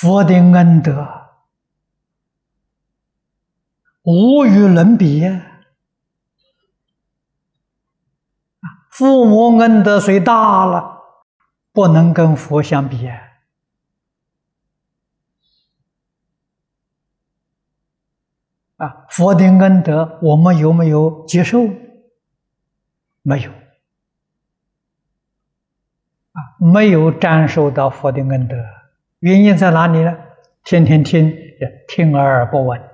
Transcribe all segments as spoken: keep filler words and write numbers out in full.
佛的恩德无与伦比啊！父母恩德虽大了，不能跟佛相比啊！啊，佛的恩德我们有没有接受？没有啊，没有沾受到佛的恩德，原因在哪里呢？天天听，听而不闻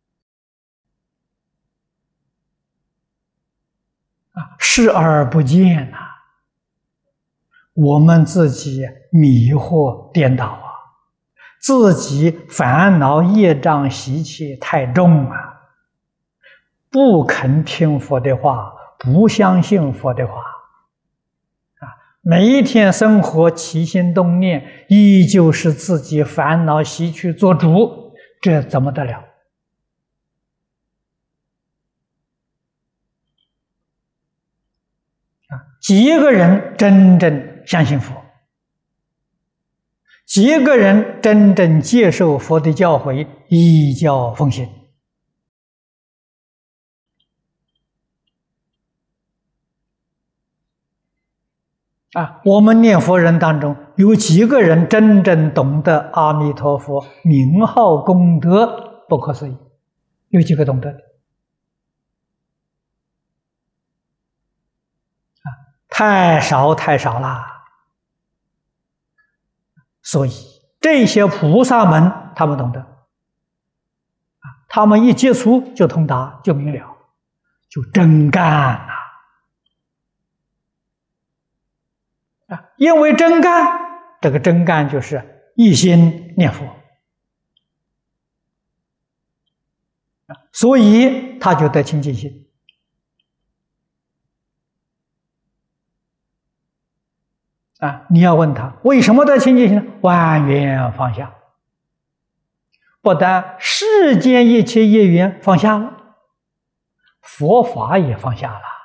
啊，视而不见呐、啊，我们自己迷惑颠倒啊，自己烦恼业障习气太重啊，不肯听佛的话，不相信佛的话啊，每一天生活起心动念依旧是自己烦恼习气做主，这怎么得了啊？几个人真正相信佛，几个人真正接受佛的教诲，依教奉行啊？我们念佛人当中有几个人真正懂得阿弥陀佛名号功德不可思议？有几个懂得的啊？太少太少啦！所以这些菩萨们他们懂得啊，他们一接触就通达，就明了，就真干呐！啊，因为真干，这个真干就是一心念佛，所以他就得清净心。啊，你要问他为什么得清净心？万缘放下，不但世间一切业缘放下了，佛法也放下了。